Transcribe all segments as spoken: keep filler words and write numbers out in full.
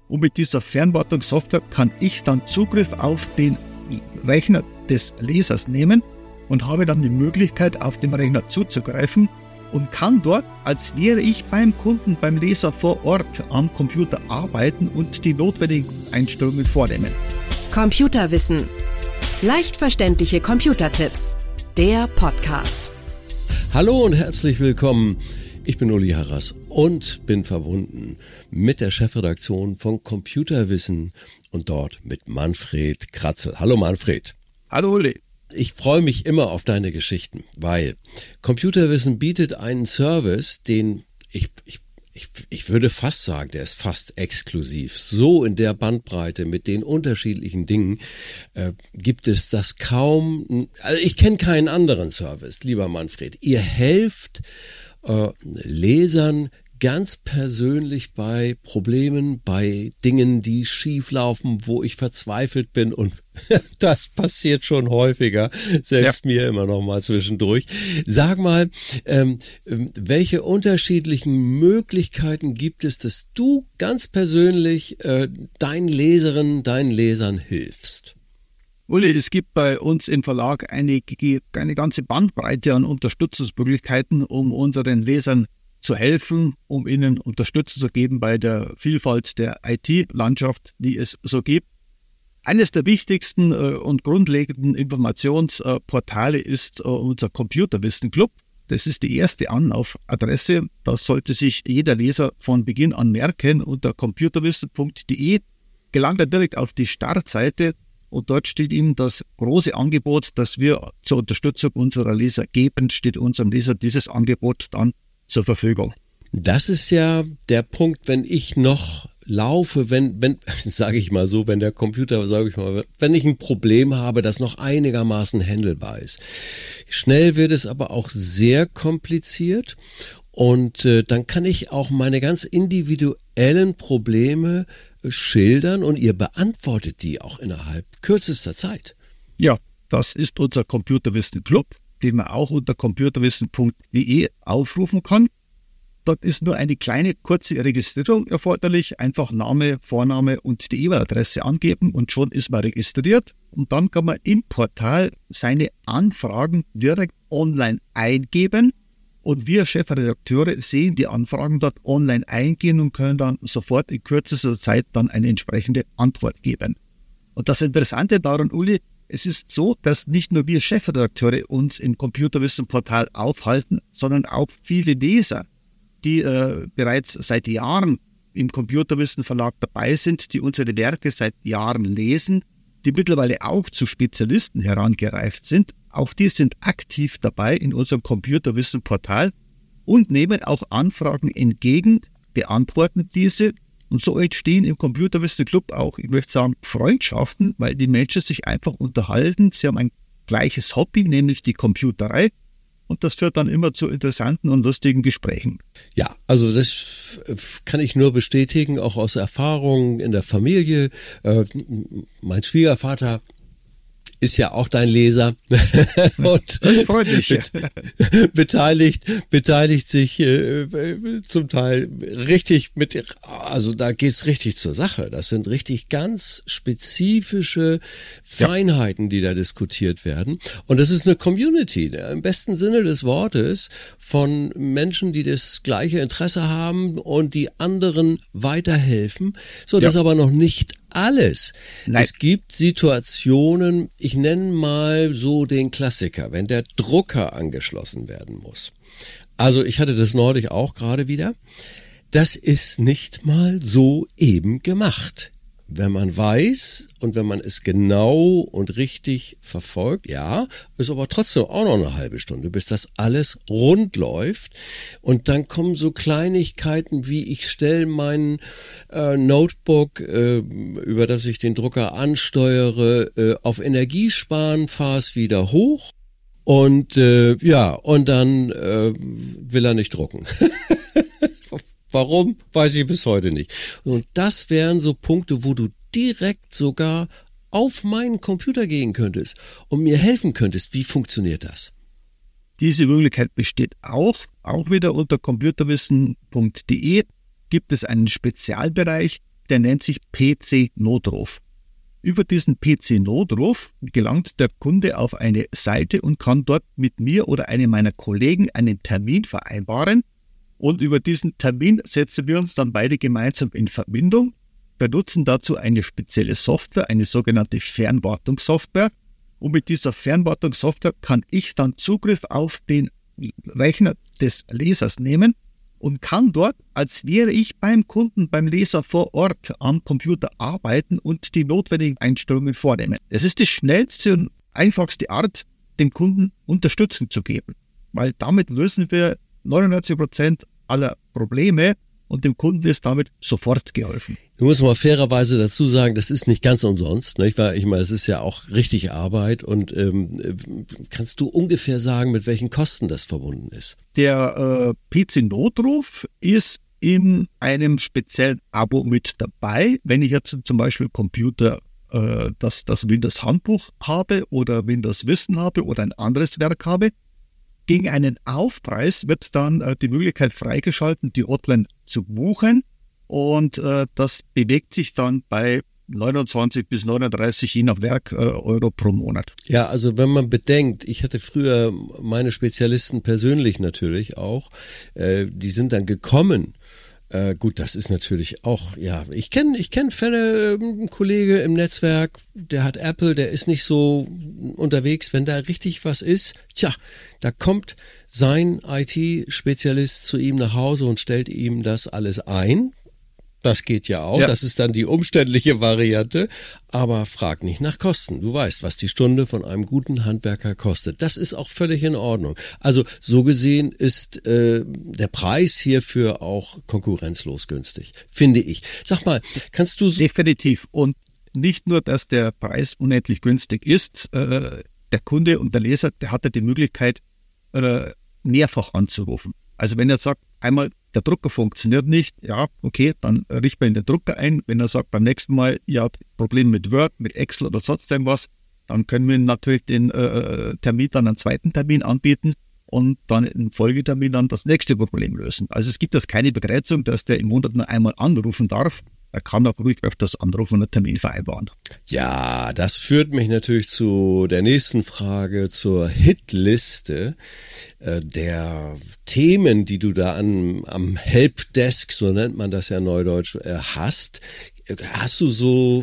Und mit dieser Fernwartungssoftware kann ich dann Zugriff auf den Rechner des Lesers nehmen und habe dann die Möglichkeit, auf den Rechner zuzugreifen und kann dort, als wäre ich beim Kunden, beim Leser vor Ort am Computer arbeiten und die notwendigen Einstellungen vornehmen. Computerwissen. Leicht verständliche Computertipps. Der Podcast. Hallo und herzlich willkommen. Ich bin Uli Harras und bin verbunden mit der Chefredaktion von Computerwissen und dort mit Manfred Kratzel. Hallo Manfred. Hallo Uli. Ich freue mich immer auf deine Geschichten, weil Computerwissen bietet einen Service, den ich, ich, ich, ich würde fast sagen, der ist fast exklusiv. So in der Bandbreite mit den unterschiedlichen Dingen äh, gibt es das kaum. Also ich kenne keinen anderen Service, lieber Manfred. Ihr helft äh, Lesern ganz persönlich bei Problemen, bei Dingen, die schief laufen, wo ich verzweifelt bin, und das passiert schon häufiger, selbst ja. mir immer noch mal zwischendurch. Sag mal, ähm, welche unterschiedlichen Möglichkeiten gibt es, dass du ganz persönlich äh, deinen Leserinnen, deinen Lesern hilfst? Uli, es gibt bei uns im Verlag eine, eine ganze Bandbreite an Unterstützungsmöglichkeiten, um unseren Lesern zu helfen, um ihnen Unterstützung zu geben bei der Vielfalt der I T-Landschaft, die es so gibt. Eines der wichtigsten äh, und grundlegenden Informationsportale ist äh, unser Computerwissen-Club. Das ist die erste Anlaufadresse. Das sollte sich jeder Leser von Beginn an merken. Unter computerwissen punkt de gelangt er direkt auf die Startseite und dort steht ihm das große Angebot, das wir zur Unterstützung unserer Leser geben, steht unserem Leser dieses Angebot dann zur Verfügung. Das ist ja der Punkt, wenn ich noch laufe, wenn, wenn, sage ich mal so, wenn der Computer, sage ich mal, wenn ich ein Problem habe, das noch einigermaßen handelbar ist. Schnell wird es aber auch sehr kompliziert und äh, dann kann ich auch meine ganz individuellen Probleme äh, schildern und ihr beantwortet die auch innerhalb kürzester Zeit. Ja, das ist unser Computerwissen-Club, den man auch unter computerwissen punkt de aufrufen kann. Dort ist nur eine kleine, kurze Registrierung erforderlich. Einfach Name, Vorname und die E-Mail-Adresse angeben und schon ist man registriert. Und dann kann man im Portal seine Anfragen direkt online eingeben. Und wir Chefredakteure sehen die Anfragen dort online eingehen und können dann sofort in kürzester Zeit dann eine entsprechende Antwort geben. Und das Interessante daran, Uli, es ist so, dass nicht nur wir Chefredakteure uns im Computerwissen-Portal aufhalten, sondern auch viele Leser, die äh, bereits seit Jahren im Computerwissen-Verlag dabei sind, die unsere Werke seit Jahren lesen, die mittlerweile auch zu Spezialisten herangereift sind. Auch die sind aktiv dabei in unserem Computerwissen-Portal und nehmen auch Anfragen entgegen, beantworten diese. Und so entstehen im Computerwissen-Club auch, ich möchte sagen, Freundschaften, weil die Menschen sich einfach unterhalten. Sie haben ein gleiches Hobby, nämlich die Computerei. Und das führt dann immer zu interessanten und lustigen Gesprächen. Ja, also das kann ich nur bestätigen, auch aus Erfahrungen in der Familie. Äh, mein Schwiegervater ist ja auch dein Leser und das freut mich. Bet- beteiligt beteiligt sich äh, zum Teil richtig mit, also da geht's richtig zur Sache. Das sind richtig ganz spezifische Feinheiten, ja, die da diskutiert werden. Und das ist eine Community, im besten Sinne des Wortes, von Menschen, die das gleiche Interesse haben und die anderen weiterhelfen. So, das ja. ist aber noch nicht alles. Nein. Es gibt Situationen, ich nenne mal so den Klassiker, wenn der Drucker angeschlossen werden muss. Also ich hatte das neulich auch gerade wieder. Das ist nicht mal so eben gemacht. Wenn man weiß und wenn man es genau und richtig verfolgt, ja, ist aber trotzdem auch noch eine halbe Stunde, bis das alles rund läuft. Und dann kommen so Kleinigkeiten wie, ich stelle mein äh, Notebook, äh, über das ich den Drucker ansteuere, äh, auf Energiesparen, fahre es wieder hoch und äh, ja, und dann äh, will er nicht drucken. Warum, weiß ich bis heute nicht. Und das wären so Punkte, wo du direkt sogar auf meinen Computer gehen könntest und mir helfen könntest. Wie funktioniert das? Diese Möglichkeit besteht auch. Auch wieder unter computerwissen punkt de gibt es einen Spezialbereich, der nennt sich P C-Notruf. Über diesen P C-Notruf gelangt der Kunde auf eine Seite und kann dort mit mir oder einem meiner Kollegen einen Termin vereinbaren. Und über diesen Termin setzen wir uns dann beide gemeinsam in Verbindung. Wir nutzen dazu eine spezielle Software, eine sogenannte Fernwartungssoftware. Und mit dieser Fernwartungssoftware kann ich dann Zugriff auf den Rechner des Lesers nehmen und kann dort, als wäre ich beim Kunden, beim Leser vor Ort am Computer arbeiten und die notwendigen Einstellungen vornehmen. Es ist die schnellste und einfachste Art, dem Kunden Unterstützung zu geben, weil damit lösen wir neunundneunzig Prozent aller Probleme und dem Kunden ist damit sofort geholfen. Du musst mal fairerweise dazu sagen, das ist nicht ganz umsonst, nicht wahr? Ich meine, es ist ja auch richtig Arbeit und ähm, kannst du ungefähr sagen, mit welchen Kosten das verbunden ist? Der äh, P C-Notruf ist in einem speziellen Abo mit dabei. Wenn ich jetzt zum Beispiel Computer, äh, das, das Windows-Handbuch habe oder Windows-Wissen habe oder ein anderes Werk habe, gegen einen Aufpreis wird dann äh, die Möglichkeit freigeschalten, die Hotline zu buchen. Und äh, das bewegt sich dann bei neunundzwanzig bis neununddreißig je nach Werk äh, Euro pro Monat. Ja, also wenn man bedenkt, ich hatte früher meine Spezialisten persönlich natürlich auch, äh, die sind dann gekommen. Äh, gut, das ist natürlich auch, ja, ich kenne ich kenn Fälle, äh, ein Kollege im Netzwerk, der hat Apple, der ist nicht so unterwegs, wenn da richtig was ist, tja, da kommt sein I T-Spezialist zu ihm nach Hause und stellt ihm das alles ein. Das geht ja auch, ja. Das ist dann die umständliche Variante, aber frag nicht nach Kosten. Du weißt, was die Stunde von einem guten Handwerker kostet. Das ist auch völlig in Ordnung. Also so gesehen ist äh, der Preis hierfür auch konkurrenzlos günstig, finde ich. Sag mal, kannst du... Definitiv. Und nicht nur, dass der Preis unendlich günstig ist, äh, der Kunde und der Leser, der hat ja die Möglichkeit, äh, mehrfach anzurufen. Also wenn er sagt, einmal der Drucker funktioniert nicht, ja, okay, dann richten wir in den Drucker ein. Wenn er sagt beim nächsten Mal, ja, Problem mit Word, mit Excel oder sonst irgendwas, dann können wir ihm natürlich den äh, Termin dann einen zweiten Termin anbieten und dann im Folgetermin dann das nächste Problem lösen. Also es gibt das keine Begrenzung, dass der im Monat nur einmal anrufen darf. Er kann auch ruhig öfters anrufen und einen Termin vereinbaren. Ja, das führt mich natürlich zu der nächsten Frage, zur Hitliste äh, der Themen, die du da an, am Helpdesk, so nennt man das ja neudeutsch, äh, hast. Hast du so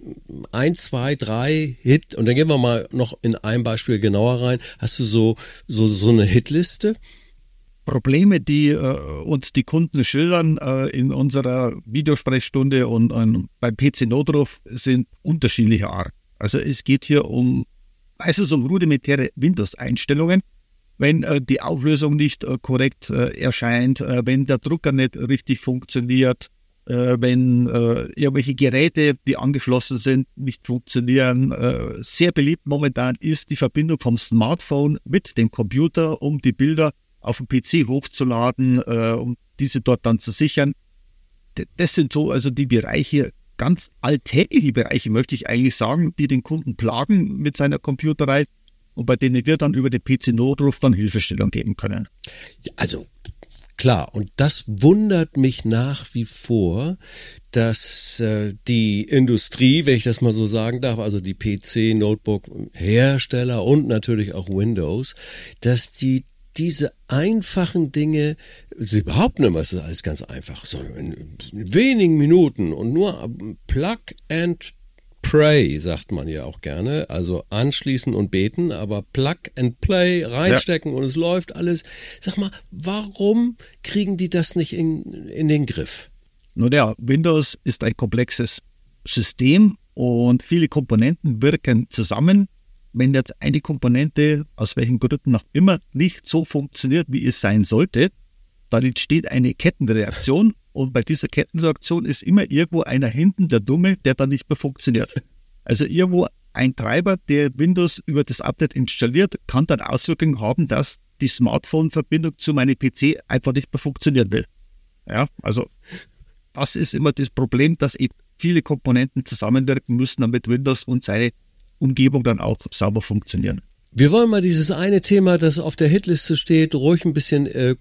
ein, zwei, drei Hit, und dann gehen wir mal noch in ein Beispiel genauer rein, hast du so, so, so eine Hitliste? Probleme, die äh, uns die Kunden schildern äh, in unserer Videosprechstunde und äh, beim P C-Notruf sind unterschiedlicher Art. Also es geht hier um, meistens um rudimentäre Windows-Einstellungen, wenn äh, die Auflösung nicht äh, korrekt äh, erscheint, äh, wenn der Drucker nicht richtig funktioniert, äh, wenn äh, irgendwelche Geräte, die angeschlossen sind, nicht funktionieren. Äh, sehr beliebt momentan ist die Verbindung vom Smartphone mit dem Computer, um die Bilder auf dem P C hochzuladen, äh, um diese dort dann zu sichern. Das sind so also die Bereiche, ganz alltägliche Bereiche, möchte ich eigentlich sagen, die den Kunden plagen mit seiner Computerei und bei denen wir dann über den P C-Notruf dann Hilfestellung geben können. Ja, also klar, und das wundert mich nach wie vor, dass äh, die Industrie, wenn ich das mal so sagen darf, also die P C-Notebook-Hersteller und natürlich auch Windows, dass die diese einfachen Dinge, sie behaupten immer, es ist alles ganz einfach, so in wenigen Minuten und nur Plug and Pray, sagt man ja auch gerne, also anschließen und beten, aber Plug and Play, reinstecken ja. Und es läuft alles. Sag mal, warum kriegen die das nicht in, in den Griff? Nun ja, Windows ist ein komplexes System und viele Komponenten wirken zusammen. Wenn jetzt eine Komponente, aus welchen Gründen auch immer, nicht so funktioniert, wie es sein sollte, dann entsteht eine Kettenreaktion und bei dieser Kettenreaktion ist immer irgendwo einer hinten, der Dumme, der dann nicht mehr funktioniert. Also irgendwo ein Treiber, der Windows über das Update installiert, kann dann Auswirkungen haben, dass die Smartphone-Verbindung zu meinem P C einfach nicht mehr funktionieren will. Ja, also das ist immer das Problem, dass eben viele Komponenten zusammenwirken müssen, damit Windows und seine Umgebung dann auch sauber funktionieren. Wir wollen mal dieses eine Thema, das auf der Hitliste steht, ruhig ein bisschen äh,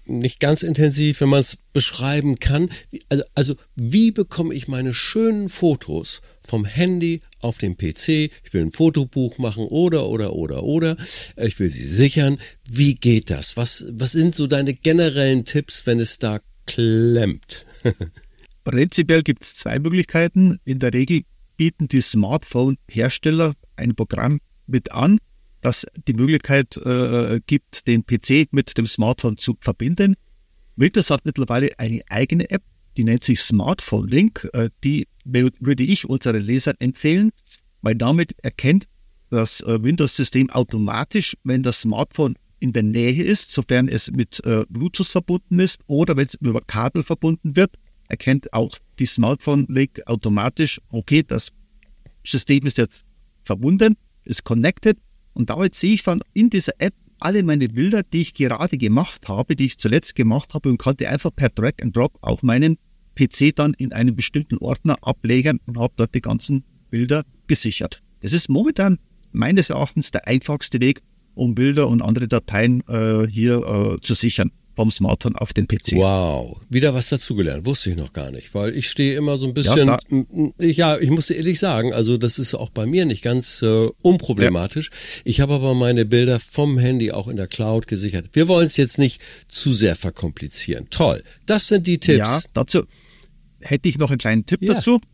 nicht ganz intensiv, wenn man es beschreiben kann. Also, also wie bekomme ich meine schönen Fotos vom Handy auf den P C? Ich will ein Fotobuch machen oder, oder, oder, oder. Ich will sie sichern. Wie geht das? Was, was sind so deine generellen Tipps, wenn es da klemmt? Prinzipiell gibt es zwei Möglichkeiten. In der Regel bieten die Smartphone-Hersteller ein Programm mit an, das die Möglichkeit äh, gibt, den P C mit dem Smartphone zu verbinden. Windows hat mittlerweile eine eigene App, die nennt sich Smartphone Link. Äh, die würde ich unseren Lesern empfehlen, weil damit erkennt das äh, Windows-System automatisch, wenn das Smartphone in der Nähe ist, sofern es mit äh, Bluetooth verbunden ist oder wenn es über Kabel verbunden wird, erkennt auch die Smartphone Link automatisch, okay, das System ist jetzt verbunden, ist connected. Und damit sehe ich dann in dieser App alle meine Bilder, die ich gerade gemacht habe, die ich zuletzt gemacht habe und konnte einfach per Drag and Drop auf meinen P C dann in einen bestimmten Ordner ablegen und habe dort die ganzen Bilder gesichert. Das ist momentan meines Erachtens der einfachste Weg, um Bilder und andere Dateien äh, hier äh, zu sichern. Vom Smartphone auf den P C. Wow, wieder was dazugelernt, wusste ich noch gar nicht, weil ich stehe immer so ein bisschen, ja, ich, ja, ich muss ehrlich sagen, also das ist auch bei mir nicht ganz äh, unproblematisch. Ja. Ich habe aber meine Bilder vom Handy auch in der Cloud gesichert. Wir wollen es jetzt nicht zu sehr verkomplizieren. Toll, das sind die Tipps. Ja, dazu hätte ich noch einen kleinen Tipp ja. dazu.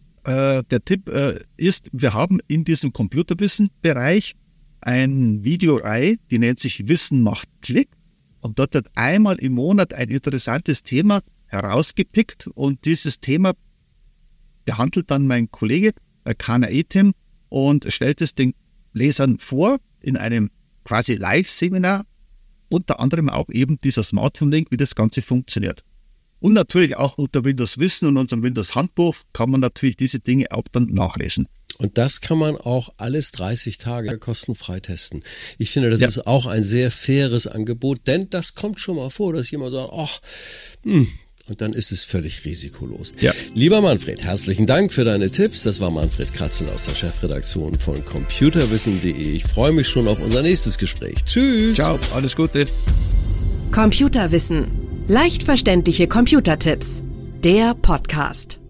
Äh, der Tipp äh, ist, wir haben in diesem Computerwissen-Bereich eine Videoreihe, die nennt sich Wissen macht Klick. Und dort wird einmal im Monat ein interessantes Thema herausgepickt und dieses Thema behandelt dann mein Kollege Kana Etem und stellt es den Lesern vor in einem quasi Live-Seminar, unter anderem auch eben dieser Smartphone-Link, wie das Ganze funktioniert. Und natürlich auch unter Windows Wissen und unserem Windows Handbuch kann man natürlich diese Dinge auch dann nachlesen. Und das kann man auch alles dreißig Tage kostenfrei testen. Ich finde, das ja. ist auch ein sehr faires Angebot, denn das kommt schon mal vor, dass jemand sagt, ach, hm, und dann ist es völlig risikolos. Ja. Lieber Manfred, herzlichen Dank für deine Tipps. Das war Manfred Kratzel aus der Chefredaktion von computerwissen punkt de. Ich freue mich schon auf unser nächstes Gespräch. Tschüss. Ciao, alles Gute. Computerwissen. Leicht verständliche Computertipps. Der Podcast.